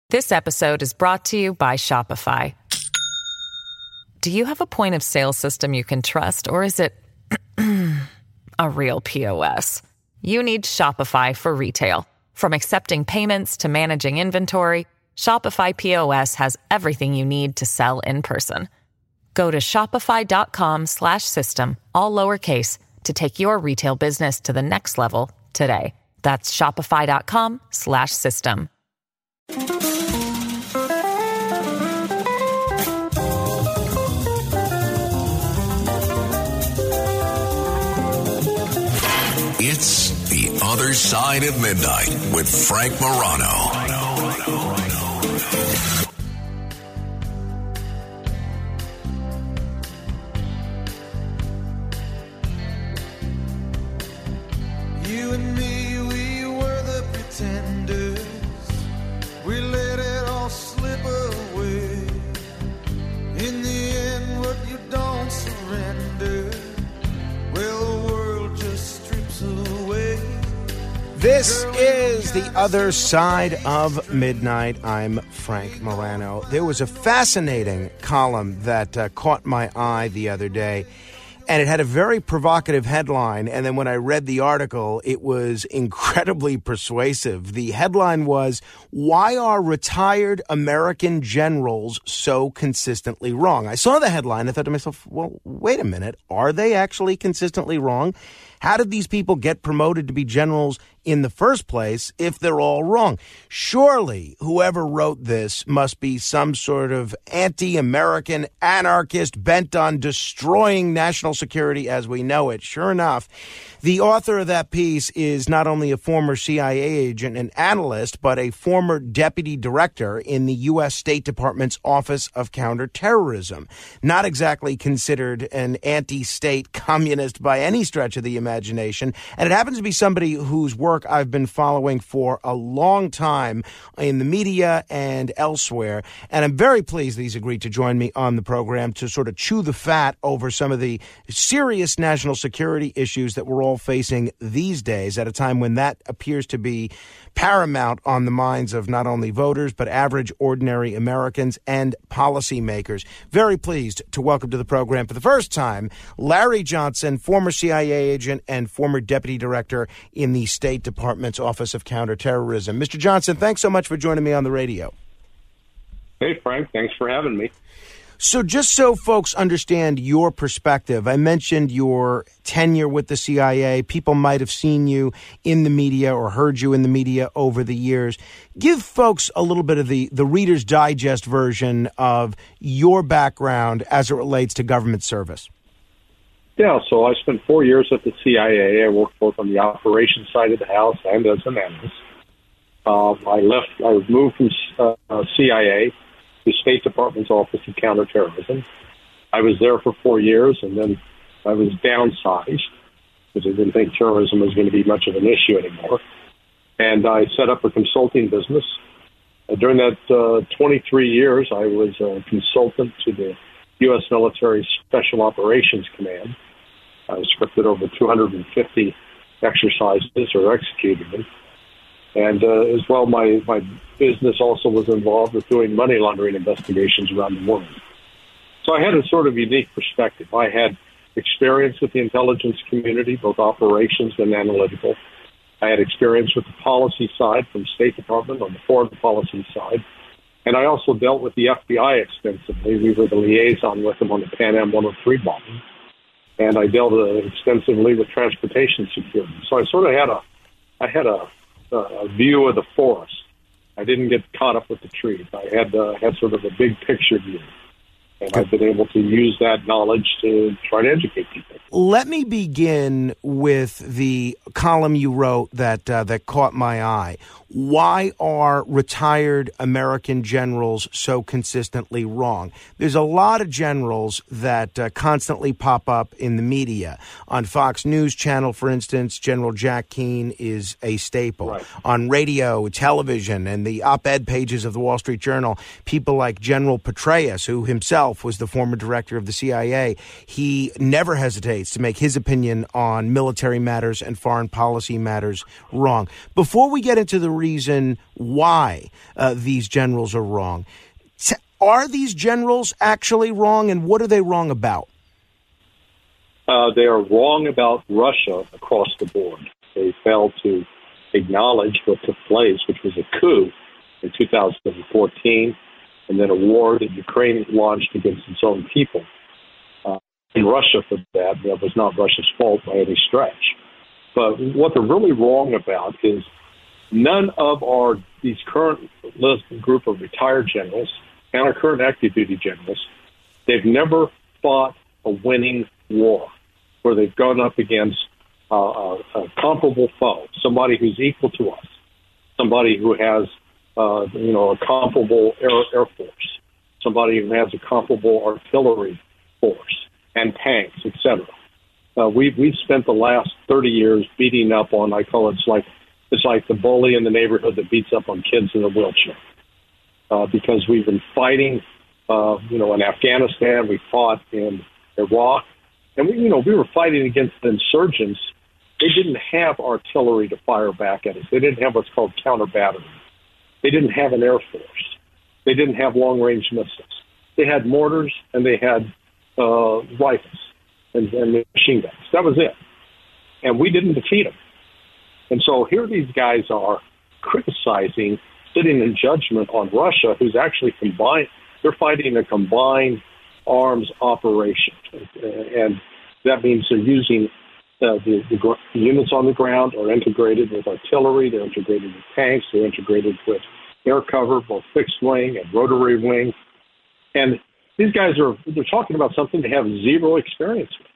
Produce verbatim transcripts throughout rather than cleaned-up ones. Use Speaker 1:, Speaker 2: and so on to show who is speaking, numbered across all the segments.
Speaker 1: This episode is brought to you by Shopify. Do you have a point of sale system you can trust, or is it a real P O S? You need Shopify for retail. From accepting payments to managing inventory, Shopify P O S has everything you need to sell in person. Go to shopify.com slash system, all lowercase, to take your retail business to the next level today. That's shopify.com slash system.
Speaker 2: It's The Other Side of Midnight with Frank Morano.
Speaker 3: You and me, we were the pretenders. We let it all slip away. In the end, what you don't surrender, well, the world just strips away.
Speaker 4: This is The Other Side of Midnight. I'm Frank Morano. There was a fascinating column that uh, caught my eye the other day, and it had a very provocative headline. And then when I read the article, it was incredibly persuasive. The headline was, "Why are retired American generals so consistently wrong?" I saw the headline. I thought to myself, well, wait a minute. Are they actually consistently wrong? How did these people get promoted to be generals in the first place if they're all wrong? Surely whoever wrote this must be some sort of anti-American anarchist bent on destroying national security as we know it. Sure enough, the author of that piece is not only a former C I A agent and analyst, but a former deputy director in the U S State Department's Office of Counterterrorism. Not exactly considered an anti-state communist by any stretch of the imagination. And it happens to be somebody whose work I've been following for a long time in the media and elsewhere. And I'm very pleased that he's agreed to join me on the program to sort of chew the fat over some of the serious national security issues that we're all facing these days at a time when that appears to be paramount on the minds of not only voters, but average, ordinary Americans and policymakers. Very pleased to welcome to the program for the first time, Larry Johnson, former C I A agent and former deputy director in the State Department's Office of Counterterrorism. Mister Johnson, thanks so much for joining me on the radio.
Speaker 5: Hey, Frank, thanks for having me.
Speaker 4: So just so folks understand your perspective, I mentioned your tenure with the C I A. People might have seen you in the media or heard you in the media over the years. Give folks a little bit of the, the Reader's Digest version of your background as it relates to government service.
Speaker 5: Yeah, so I spent four years at the C I A. I worked both on the operations side of the house and as an analyst. Um, I left, I was moved from uh, C I A the State Department's Office of Counterterrorism. I was there for four years, and then I was downsized because I didn't think terrorism was going to be much of an issue anymore. And I set up a consulting business. Uh, during that uh, twenty-three years, I was a consultant to the U S Military Special Operations Command. I scripted over two hundred fifty exercises or executed them. And uh, as well, my, my business also was involved with doing money laundering investigations around the world. So I had a sort of unique perspective. I had experience with the intelligence community, both operations and analytical. I had experience with the policy side from State Department on the foreign policy side. And I also dealt with the F B I extensively. We were the liaison with them on the Pan Am one oh three bombing. And I dealt uh, extensively with transportation security. So I sort of had a, I had a, a view of the forest. I didn't get caught up with the trees. I had uh, had sort of a big picture view. And I've been able to use that knowledge to try to educate people.
Speaker 4: Let me begin with the column you wrote that uh, that caught my eye. Why are retired American generals so consistently wrong? There's a lot of generals that uh, constantly pop up in the media. On Fox News Channel, for instance, General Jack Keane is a staple. Right. On radio, television, and the op-ed pages of the Wall Street Journal, people like General Petraeus, who himself himself was the former director of the C I A. He never hesitates to make his opinion on military matters and foreign policy matters wrong. Before we get into the reason why uh, these generals are wrong, t- are these generals actually wrong, and what are they wrong about?
Speaker 5: Uh, they are wrong about Russia across the board. They failed to acknowledge what took place, which was a coup in two thousand fourteen, and then a war that Ukraine launched against its own people. Uh, in Russia for that, that was not Russia's fault by any stretch. But what they're really wrong about is none of our these current list group of retired generals and our current active duty generals, they've never fought a winning war where they've gone up against uh, a, a comparable foe, somebody who's equal to us, somebody who has uh, you know a comparable air, air force, somebody who has a comparable artillery force and tanks, et cetera. Uh, we've we've spent the last thirty years beating up on, I call it, it's like it's like the bully in the neighborhood that beats up on kids in a wheelchair, uh, because we've been fighting, uh, you know, in Afghanistan, we fought in Iraq. And, we, you know, we were fighting against the insurgents. They didn't have artillery to fire back at us. They didn't have what's called counter battery. They didn't have an air force. They didn't have long-range missiles. They had mortars and they had uh, rifles and, and machine guns. That was it. And we didn't defeat them. And so here these guys are criticizing, sitting in judgment on Russia, who's actually combined. They're fighting a combined arms operation, and that means they're using uh, the, the, gr- the units on the ground are integrated with artillery, they're integrated with tanks, they're integrated with air cover, both fixed wing and rotary wing, and these guys are they're talking about something they have zero experience with,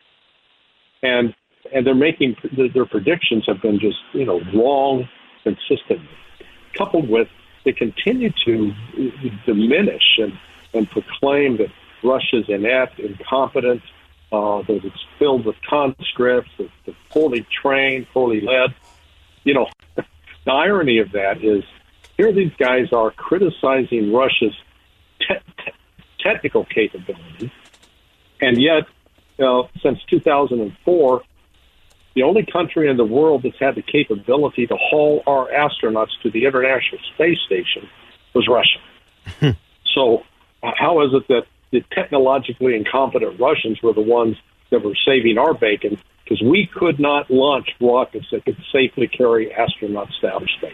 Speaker 5: and and they're making their predictions have been just you know wrong consistently, coupled with they continue to diminish and and proclaim that Russia's inept, incompetent, uh, that it's filled with conscripts, that it's poorly trained, poorly led. You know, the irony of that is here these guys are criticizing Russia's te- te- technical capability, and yet, uh, since two thousand four, the only country in the world that's had the capability to haul our astronauts to the International Space Station was Russia. So how is it that the technologically incompetent Russians were the ones that were saving our bacon because we could not launch rockets that could safely carry astronauts to outer space?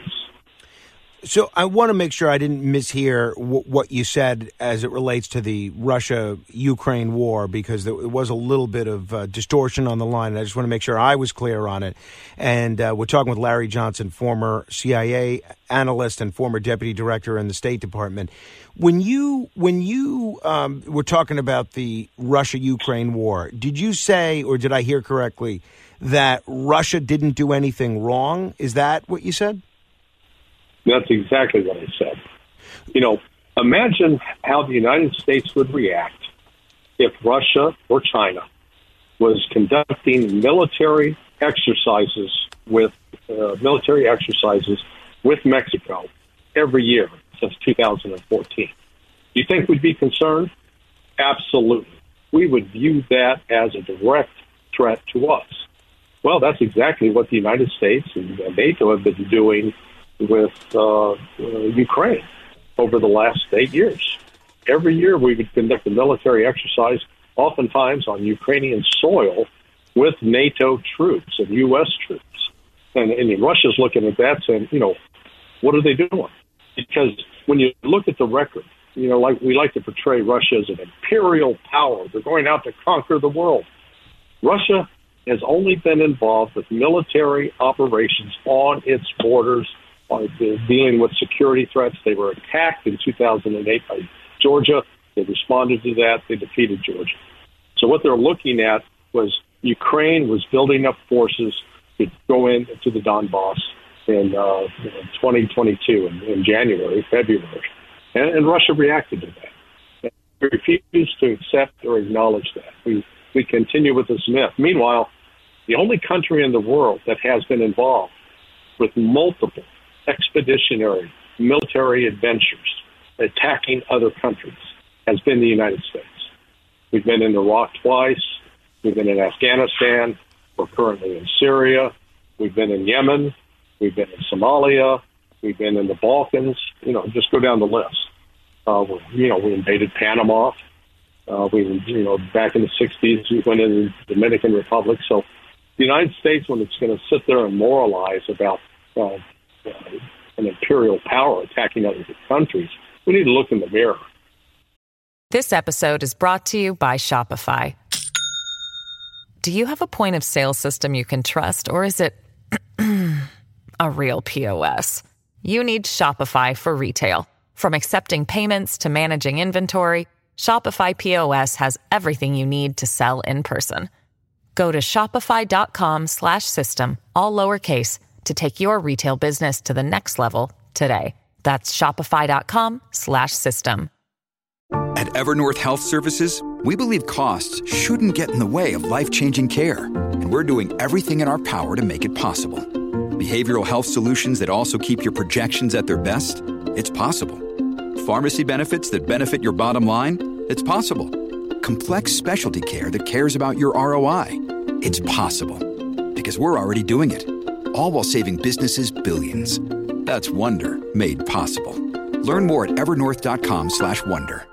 Speaker 4: So I want to make sure I didn't mishear w- what you said as it relates to the Russia-Ukraine war, because there was a little bit of uh, distortion on the line, and I just want to make sure I was clear on it. And uh, we're talking with Larry Johnson, former C I A analyst and former deputy director in the State Department. When you when you um, were talking about the Russia-Ukraine war, did you say, or did I hear correctly, that Russia didn't do anything wrong? Is that what you said?
Speaker 5: That's exactly what I said. You know, imagine how the United States would react if Russia or China was conducting military exercises with uh, military exercises with Mexico every year since two thousand fourteen. Do you think we'd be concerned? Absolutely. We would view that as a direct threat to us. Well, that's exactly what the United States and NATO have been doing with uh, uh, Ukraine over the last eight years. Every year we would conduct a military exercise, oftentimes on Ukrainian soil, with NATO troops and U S troops. And, and Russia's looking at that saying, you know, what are they doing? Because when you look at the record, you know, like we like to portray Russia as an imperial power. They're going out to conquer the world. Russia has only been involved with military operations on its borders, on dealing with security threats. They were attacked in two thousand eight by Georgia. They responded to that. They defeated Georgia. So what they're looking at was Ukraine was building up forces to go into the Donbass in uh, twenty twenty-two, in, in January, February. And, and Russia reacted to that. We refused to accept or acknowledge that. We, we continue with this myth. Meanwhile, the only country in the world that has been involved with multiple expeditionary military adventures attacking other countries has been the United States. We've been in Iraq twice. We've been in Afghanistan. We're currently in Syria. We've been in Yemen. We've been in Somalia. We've been in the Balkans. You know, just go down the list. Uh, we, you know, we invaded Panama. Uh, we, you know, back in the sixties, we went in the Dominican Republic. So the United States, when it's going to sit there and moralize about uh, an imperial power attacking other countries, we need to look in the mirror.
Speaker 1: This episode is brought to you by Shopify. Do you have a point of sale system you can trust, or is it a real P O S? You need Shopify for retail. From accepting payments to managing inventory, Shopify P O S has everything you need to sell in person. Go to shopify.com slash system, all lowercase, to take your retail business to the next level today. That's shopify.com slash system.
Speaker 6: At Evernorth Health Services, we believe costs shouldn't get in the way of life-changing care, and we're doing everything in our power to make it possible. Behavioral health solutions that also keep your projections at their best? It's possible. Pharmacy benefits that benefit your bottom line? It's possible. Complex specialty care that cares about your R O I? It's possible. Because we're already doing it. All while saving businesses billions. That's Wonder made possible. Learn more at evernorth.com slash wonder.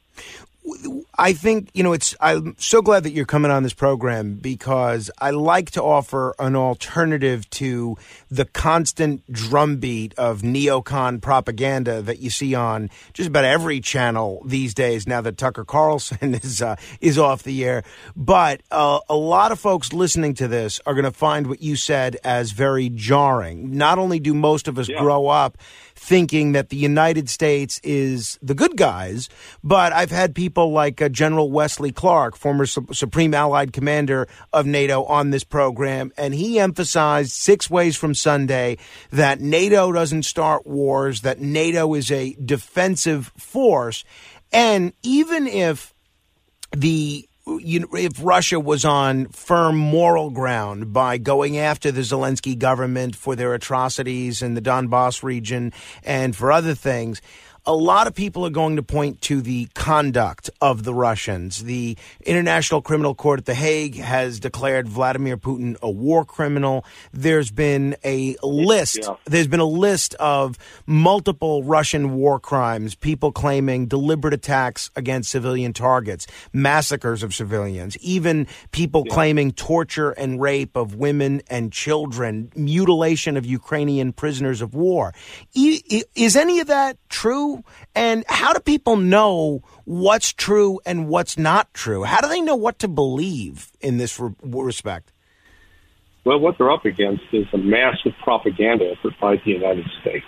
Speaker 4: I think, you know, it's, I'm so glad that you're coming on this program because I like to offer an alternative to the constant drumbeat of neocon propaganda that you see on just about every channel these days now that Tucker Carlson is uh, is off the air. But uh, a lot of folks listening to this are going to find what you said as very jarring. Not only do most of us yeah. grow up thinking that the United States is the good guys, but I've had people like uh, General Wesley Clark, former Su- Supreme Allied Commander of NATO, on this program, and he emphasized six ways from Sunday that NATO doesn't start wars, that NATO is a defensive force, and even if the You know, if Russia was on firm moral ground by going after the Zelensky government for their atrocities in the Donbass region and for other things, a lot of people are going to point to the conduct of the Russians. The International Criminal Court at The Hague has declared Vladimir Putin a war criminal. There's been a list. Yeah. There's been a list of multiple Russian war crimes, people claiming deliberate attacks against civilian targets, massacres of civilians, even people yeah. claiming torture and rape of women and children, mutilation of Ukrainian prisoners of war. Is any of that true? And how do people know what's true and what's not true? How do they know what to believe in this re- respect?
Speaker 5: Well, what they're up against is a massive propaganda effort by the United States.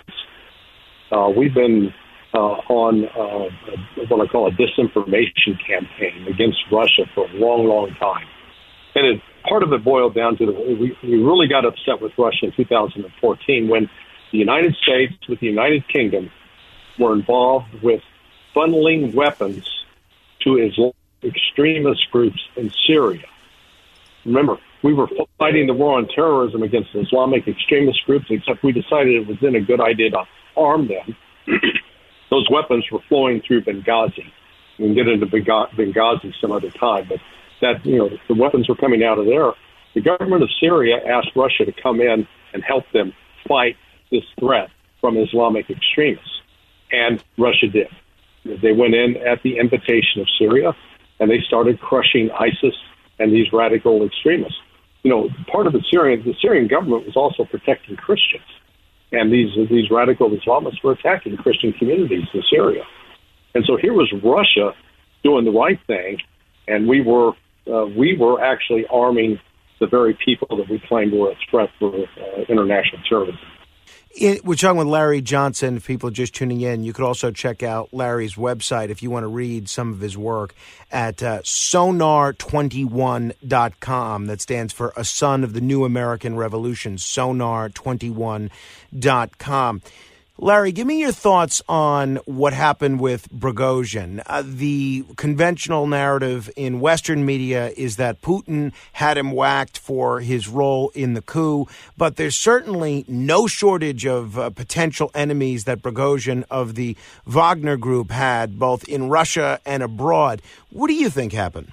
Speaker 5: Uh, we've been uh, on uh, what I call a disinformation campaign against Russia for a long, long time. And it, part of it boiled down to the, we, we really got upset with Russia in two thousand fourteen when the United States, with the United Kingdom, were involved with funneling weapons to Islamic extremist groups in Syria. Remember, we were fighting the war on terrorism against Islamic extremist groups, except we decided it was then a good idea to arm them. Those weapons were flowing through Benghazi. We can get into Benghazi some other time, but that, you know, the weapons were coming out of there. The government of Syria asked Russia to come in and help them fight this threat from Islamic extremists. And Russia did. They went in at the invitation of Syria, and they started crushing ISIS and these radical extremists. You know, part of the Syrian, the Syrian government was also protecting Christians, and these these radical Islamists were attacking Christian communities in Syria. And so here was Russia doing the right thing, and we were uh, we were actually arming the very people that we claimed were a threat for uh, international terrorism.
Speaker 4: It, we're talking with Larry Johnson. If people are just tuning in, you could also check out Larry's website if you want to read some of his work at uh, sonar twenty-one dot com. That stands for A Son of the New American Revolution, sonar twenty-one dot com. Larry, give me your thoughts on what happened with Prigozhin. Uh, the conventional narrative in Western media is that Putin had him whacked for his role in the coup, but there's certainly no shortage of uh, potential enemies that Prigozhin of the Wagner Group had, both in Russia and abroad. What do you think happened?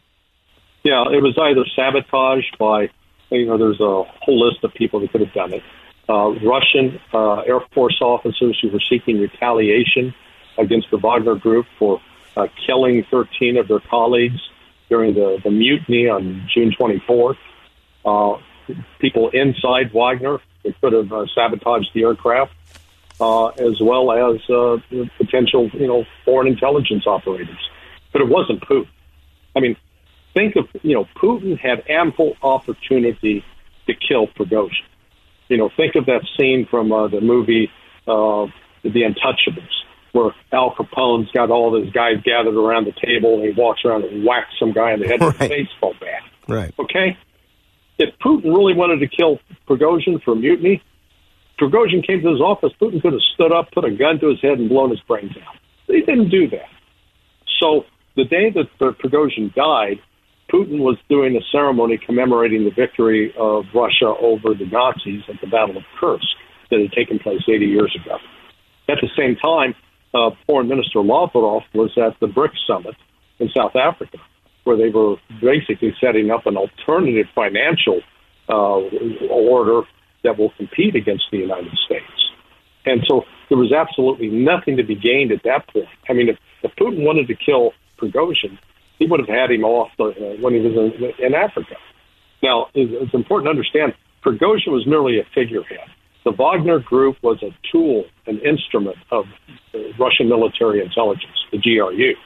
Speaker 5: Yeah, it was either sabotaged by, you know, there's a whole list of people that could have done it. Uh, Russian uh, Air Force officers who were seeking retaliation against the Wagner Group for uh, killing thirteen of their colleagues during the, the mutiny on June twenty-fourth. Uh, people inside Wagner that could have uh, sabotaged the aircraft, uh, as well as uh, potential, you know, foreign intelligence operators. But it wasn't Putin. I mean, think of, you know, Putin had ample opportunity to kill Prigozhin. You know, think of that scene from uh, the movie uh, The Untouchables, where Al Capone's got all those guys gathered around the table, and he walks around and whacks some guy in the head with a baseball bat.
Speaker 4: Right.
Speaker 5: Okay? If Putin really wanted to kill Prigozhin for mutiny, Prigozhin came to his office, Putin could have stood up, put a gun to his head, and blown his brains out. He didn't do that. So the day that Prigozhin died, Putin was doing a ceremony commemorating the victory of Russia over the Nazis at the Battle of Kursk that had taken place eighty years ago. At the same time, uh, Foreign Minister Lavrov was at the BRICS summit in South Africa, where they were basically setting up an alternative financial uh, order that will compete against the United States. And so there was absolutely nothing to be gained at that point. I mean, if, if Putin wanted to kill Prigozhin, he would have had him off the, uh, when he was in, in Africa. Now, it's, it's important to understand, Prigozhin was merely a figurehead. The Wagner Group was a tool, an instrument of uh, Russian military intelligence, the G R U.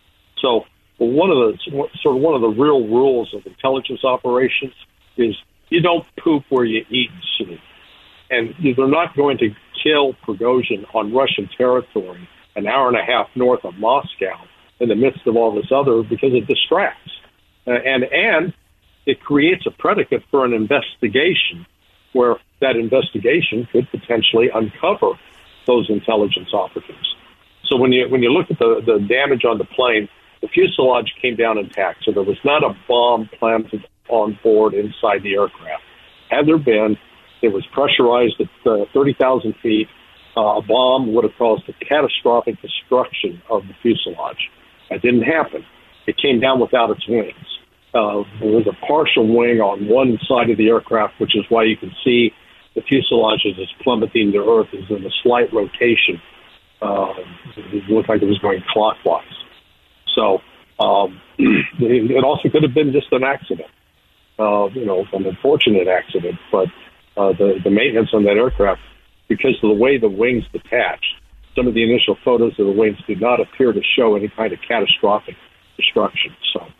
Speaker 5: So one of the sort of one of the real rules of intelligence operations is you don't poop where you eat and sleep. And they're not going to kill Prigozhin on Russian territory an hour and a half north of Moscow in the midst of all this other, because it distracts. Uh, and and it creates a predicate for an investigation where that investigation could potentially uncover those intelligence operatives. So when you when you look at the, the damage on the plane, the fuselage came down intact, so there was not a bomb planted on board inside the aircraft. Had there been, it was pressurized at uh, thirty thousand feet. Uh, a bomb would have caused a catastrophic destruction of the fuselage. That didn't happen. It came down without its wings. Uh, there was a partial wing on one side of the aircraft, which is why you can see the fuselage as it's plummeting to earth is in a slight rotation. Uh, it looked like it was going clockwise. So um, it also could have been just an accident, uh, you know, an unfortunate accident. But uh, the, the maintenance on that aircraft, because of the way the wings detached, some of the initial photos of the wings did not appear to show any kind of catastrophic destruction.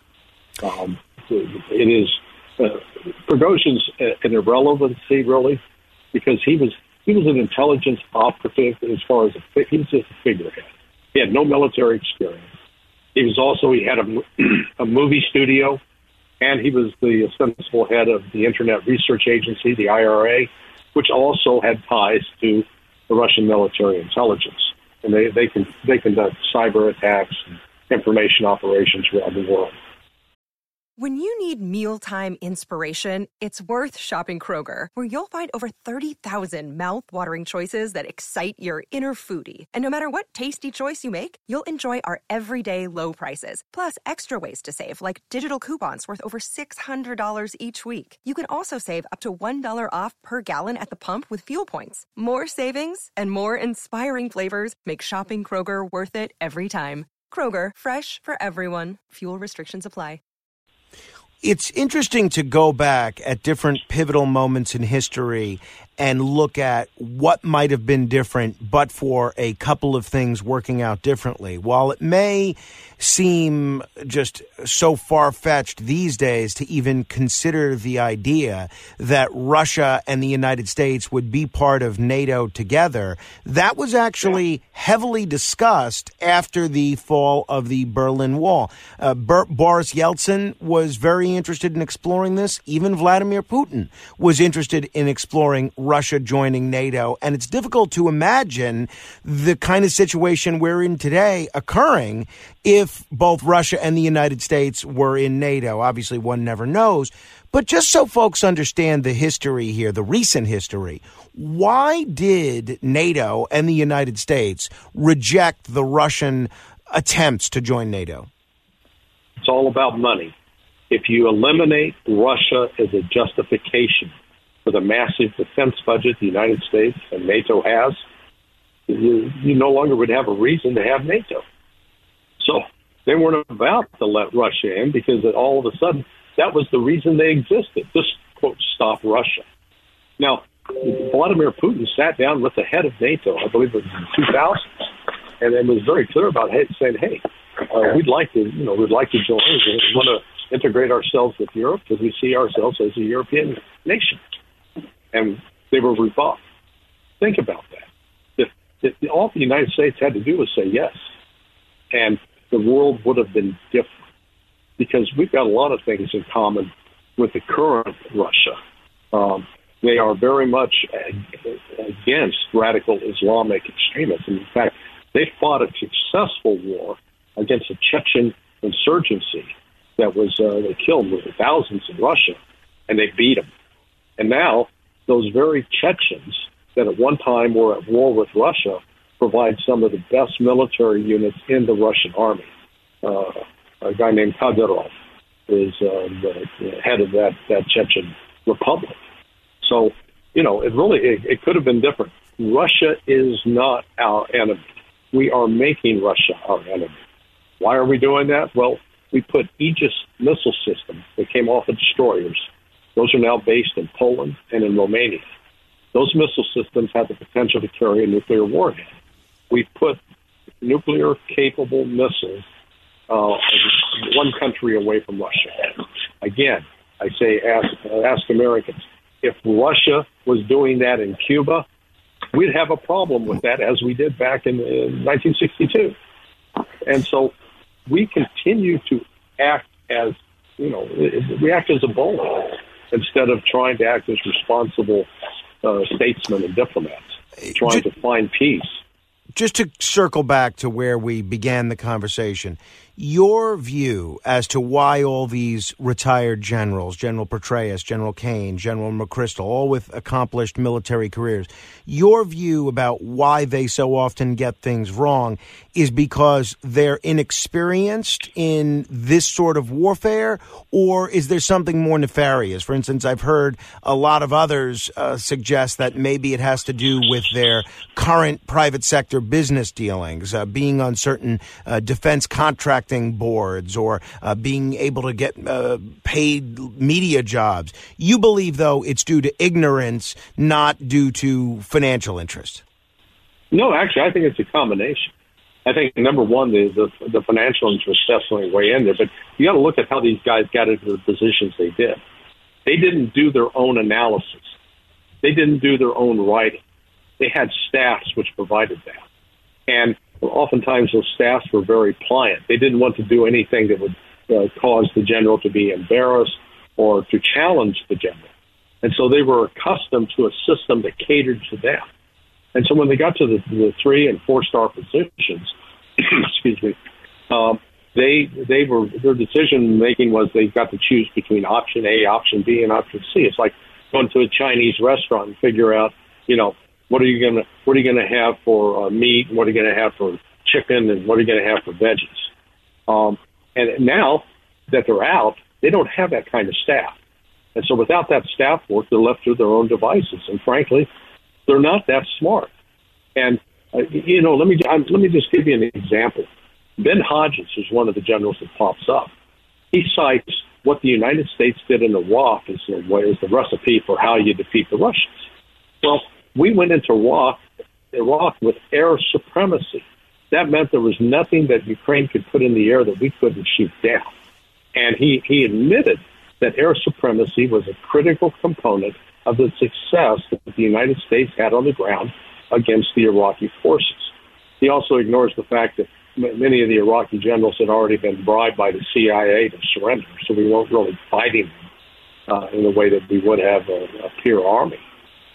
Speaker 5: So um, it is uh, Prigozhin's an irrelevancy, really, because he was he was an intelligence operative as far as a, he was just a figurehead. He had no military experience. He was also he had a, a movie studio, and he was the ostensible head of the Internet Research Agency, the I R A, which also had ties to the Russian military intelligence, and they, they can they conduct cyber attacks and information operations around the world.
Speaker 7: When you need mealtime inspiration, it's worth shopping Kroger, where you'll find over thirty thousand mouth-watering choices that excite your inner foodie. And no matter what tasty choice you make, you'll enjoy our everyday low prices, plus extra ways to save, like digital coupons worth over six hundred dollars each week. You can also save up to one dollar off per gallon at the pump with fuel points. More savings and more inspiring flavors make shopping Kroger worth it every time. Kroger, fresh for everyone. Fuel restrictions apply.
Speaker 4: It's interesting to go back at different pivotal moments in history and look at what might have been different but for a couple of things working out differently. While it may seem just so far-fetched these days to even consider the idea that Russia and the United States would be part of NATO together, that was actually heavily discussed after the fall of the Berlin Wall. Uh, Ber- Boris Yeltsin was very interested in exploring this. Even Vladimir Putin was interested in exploring Russia joining NATO, and it's difficult to imagine the kind of situation we're in today occurring if both Russia and the United States were in NATO. Obviously, one never knows. But just so folks understand the history here, the recent history, why did NATO and the United States reject the Russian attempts to join NATO?
Speaker 5: It's all about money. If you eliminate Russia as a justification for the massive defense budget the United States and NATO has, you, you no longer would have a reason to have NATO. So they weren't about to let Russia in because all of a sudden that was the reason they existed. Just, quote, stop Russia. Now, Vladimir Putin sat down with the head of NATO, I believe it was in two thousand, and then was very clear about it, saying, hey, uh, we'd like to, you know, we'd like to join. We want to integrate ourselves with Europe because we see ourselves as a European nation. And they were rebuffed. Think about that. If, if all the United States had to do was say yes, and the world would have been different, because we've got a lot of things in common with the current Russia. Um, they are very much against radical Islamic extremism. In fact, they fought a successful war against a Chechen insurgency that was uh, they killed thousands in Russia, and they beat them. And now those very Chechens that at one time were at war with Russia provide some of the best military units in the Russian army. Uh, a guy named Kadyrov is uh, the, the head of that, that Chechen republic. So, you know, it really it, it could have been different. Russia is not our enemy. We are making Russia our enemy. Why are we doing that? Well, we put Aegis missile systems that came off of destroyers. Those are now based in Poland and in Romania. Those missile systems have the potential to carry a nuclear warhead. We put nuclear-capable missiles uh, one country away from Russia. Again, I say ask, uh, ask Americans. If Russia was doing that in Cuba, we'd have a problem with that, as we did back in, in nineteen sixty-two. And so we continue to act as, you know, we act as a bully instead of trying to act as responsible uh, statesmen and diplomats, trying to find peace.
Speaker 4: Just to circle back to where we began the conversation, your view as to why all these retired generals, General Petraeus, General Kane, General McChrystal, all with accomplished military careers, your view about why they so often get things wrong is because they're inexperienced in this sort of warfare, or is there something more nefarious? For instance, I've heard a lot of others uh, suggest that maybe it has to do with their current private sector business dealings, uh, being on certain uh, defense contracting boards, or uh, being able to get uh, paid media jobs. You believe, though, it's due to ignorance, not due to financial interest?
Speaker 5: No, actually, I think it's a combination. I think, number one, the, the, the financial interest definitely way in there, but you got to look at how these guys got into the positions they did. They didn't do their own analysis. They didn't do their own writing. They had staffs which provided that. And oftentimes those staffs were very pliant. They didn't want to do anything that would uh, cause the general to be embarrassed or to challenge the general. And so they were accustomed to a system that catered to them. And so when they got to the, the three and four star positions, excuse me, um, they they were their decision making was they got to choose between option A, option B, and option C. It's like going to a Chinese restaurant and figure out, you know, what are you gonna what are you gonna have for uh, meat, and what are you gonna have for chicken, and what are you gonna have for veggies? Um, and now that they're out, they don't have that kind of staff, and so without that staff work, they're left to their own devices. And frankly, they're not that smart. And uh, you know, let me I'm, let me just give you an example. Ben Hodges is one of the generals that pops up. He cites what the United States did in Iraq as the, as the recipe for how you defeat the Russians. Well, we went into Iraq, Iraq with air supremacy. That meant there was nothing that Ukraine could put in the air that we couldn't shoot down. And he, he admitted that air supremacy was a critical component of the success that the United States had on the ground against the Iraqi forces. He also ignores the fact that many of the Iraqi generals had already been bribed by the C I A to surrender, so we weren't really fighting them uh, in the way that we would have a, a peer army.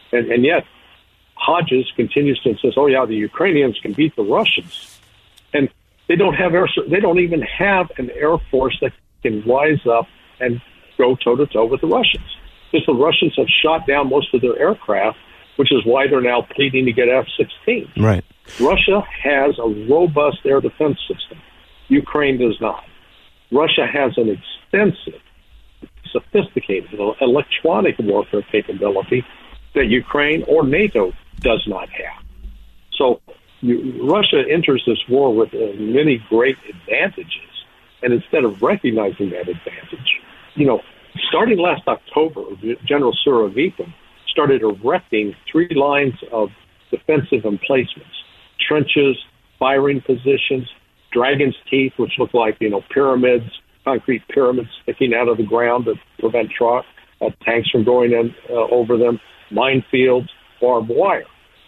Speaker 5: And, and yet, Hodges continues to insist, oh, yeah, the Ukrainians can beat the Russians. And they don't have air, they don't even have an air force that can rise up and go toe-to-toe with the Russians. Because the Russians have shot down most of their aircraft, which is why they're now pleading to get F sixteen.
Speaker 4: Right.
Speaker 5: Russia has a robust air defense system. Ukraine does not. Russia has an extensive, sophisticated electronic warfare capability that Ukraine or NATO does not have. So you, Russia enters this war with uh, many great advantages, and instead of recognizing that advantage, you know, starting last October, General Surovikin started erecting three lines of defensive emplacements, trenches, firing positions, dragon's teeth, which look like, you know, pyramids, concrete pyramids sticking out of the ground to prevent truck, uh, tanks from going in uh, over them, minefields, barbed wire.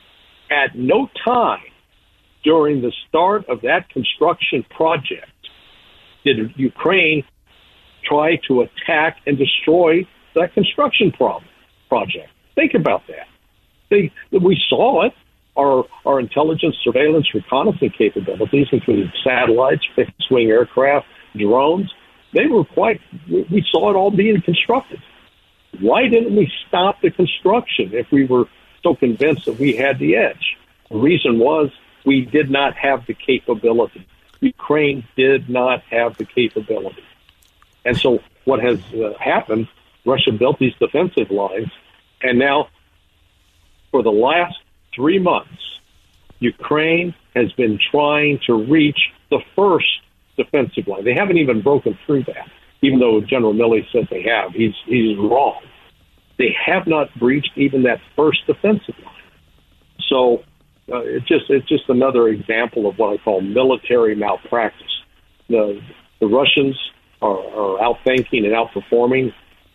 Speaker 5: At no time during the start of that construction project did Ukraine try to attack and destroy that construction problem, project. Think about that. They, we saw it. Our, our intelligence, surveillance, reconnaissance capabilities, including satellites, fixed-wing aircraft, drones, they were quite, we saw it all being constructed. Why didn't we stop the construction if we were so convinced that we had the edge? The reason was we did not have the capability. Ukraine did not have the capability. And so what has uh, happened, Russia built these defensive lines, and now for the last three months, Ukraine has been trying to reach the first defensive line. They haven't even broken through that, even though General Milley says they have. He's, he's wrong. They have not breached even that first defensive line. So uh, it's just it's just another example of what I call military malpractice. The, the Russians are, are outthinking and outperforming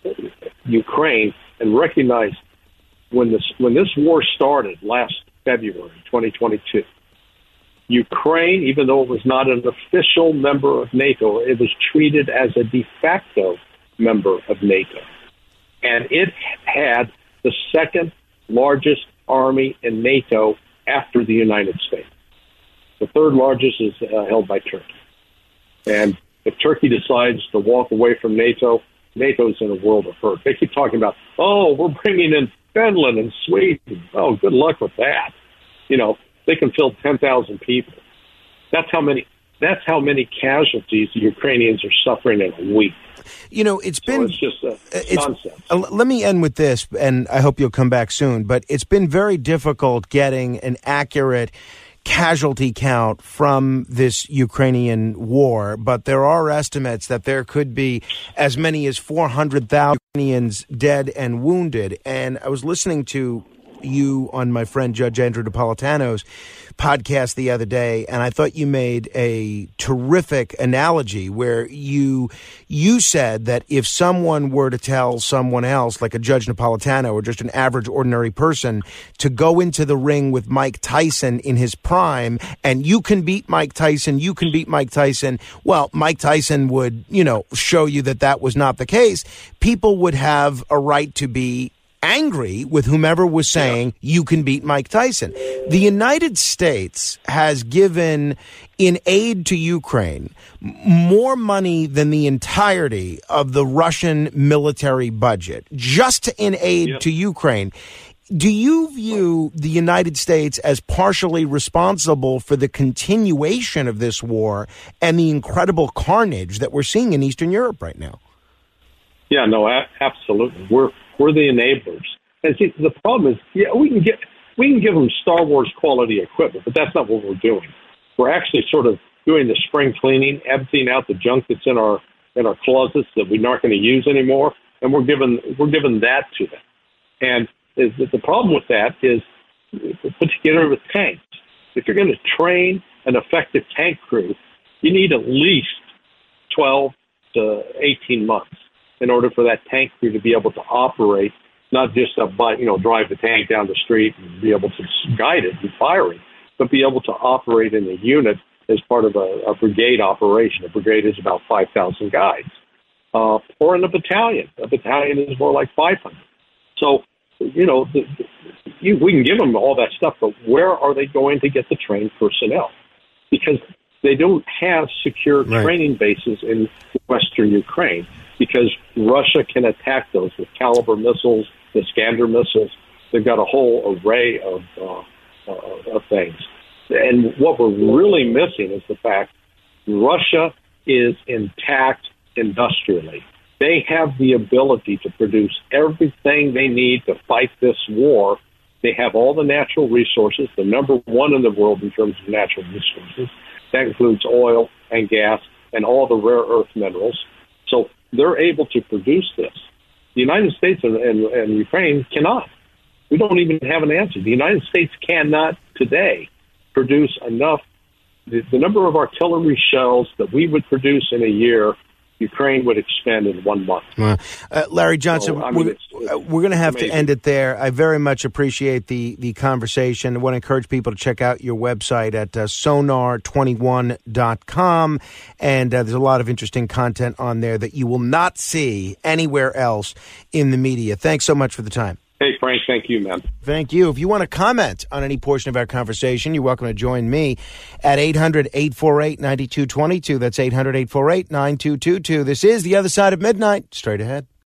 Speaker 5: Ukraine, and recognize when this when this war started last February twenty twenty-two, Ukraine, even though it was not an official member of NATO, it was treated as a de facto member of NATO. And it had the second largest army in NATO after the United States. The third largest is uh, held by Turkey. And if Turkey decides to walk away from NATO, NATO's in a world of hurt. They keep talking about, oh, we're bringing in Finland and Sweden. Oh, good luck with that. You know, they can fill ten thousand people. That's how many. That's how many casualties the Ukrainians are suffering in a week.
Speaker 4: You know, it's
Speaker 5: so
Speaker 4: been
Speaker 5: it's just a
Speaker 4: it's,
Speaker 5: nonsense.
Speaker 4: Uh, let me end with this, and I hope you'll come back soon. But it's been very difficult getting an accurate casualty count from this Ukrainian war, but there are estimates that there could be as many as four hundred thousand Ukrainians dead and wounded. And I was listening to you on my friend Judge Andrew Napolitano's podcast the other day, and I thought you made a terrific analogy where you you said that if someone were to tell someone else, like a Judge Napolitano or just an average ordinary person, to go into the ring with Mike Tyson in his prime, and you can beat Mike Tyson, you can beat Mike Tyson, well, Mike Tyson would, you know, show you that that was not the case. People would have a right to be angry with whomever was saying you can beat Mike Tyson. The United States has given, in aid to Ukraine, more money than the entirety of the Russian military budget, just in aid yep. to Ukraine. Do you view the United States as partially responsible for the continuation of this war and the incredible carnage that we're seeing in Eastern Europe right now?
Speaker 5: Yeah, no, a- absolutely. We're We're the enablers. And see, the problem is, yeah, we can get we can give them Star Wars quality equipment, but that's not what we're doing. We're actually sort of doing the spring cleaning, emptying out the junk that's in our in our closets that we're not going to use anymore, and we're giving we're giving that to them. And is that the problem with that is, put together with tanks. If you're going to train an effective tank crew, you need at least twelve to eighteen months in order for that tank crew to be able to operate, not just a, you know, drive the tank down the street and be able to guide it and fire it, but be able to operate in a unit as part of a, a brigade operation. A brigade is about five thousand guys. Uh, or in a battalion. A battalion is more like five hundred. So you know, the, you, we can give them all that stuff, but where are they going to get the trained personnel? Because they don't have secure
Speaker 4: right. training
Speaker 5: bases in Western Ukraine, because Russia can attack those with Caliber missiles, the Iskander missiles. They've got a whole array of, uh, uh, of things. And what we're really missing is the fact Russia is intact industrially. They have the ability to produce everything they need to fight this war. They have all the natural resources, the number one in the world in terms of natural resources. That includes oil and gas and all the rare earth minerals. So they're able to produce this. The United States and, and, and Ukraine cannot. We don't even have an answer. The United States cannot today produce enough. The, the number of artillery shells that we would produce in a year, Ukraine would expend in one month.
Speaker 4: Uh, uh, Larry Johnson, so, I mean, we're, it's, it's we're going to have amazing. to end it there. I very much appreciate the, the conversation. I want to encourage people to check out your website at uh, sonar twenty-one dot com. And uh, there's a lot of interesting content on there that you will not see anywhere else in the media. Thanks so much for the time.
Speaker 5: Hey, Frank, thank you, man.
Speaker 4: Thank you. If you want to comment on any portion of our conversation, you're welcome to join me at eight hundred, eight four eight, nine two two two. That's eight hundred, eight four eight, nine two two two. This is The Other Side of Midnight. Straight ahead.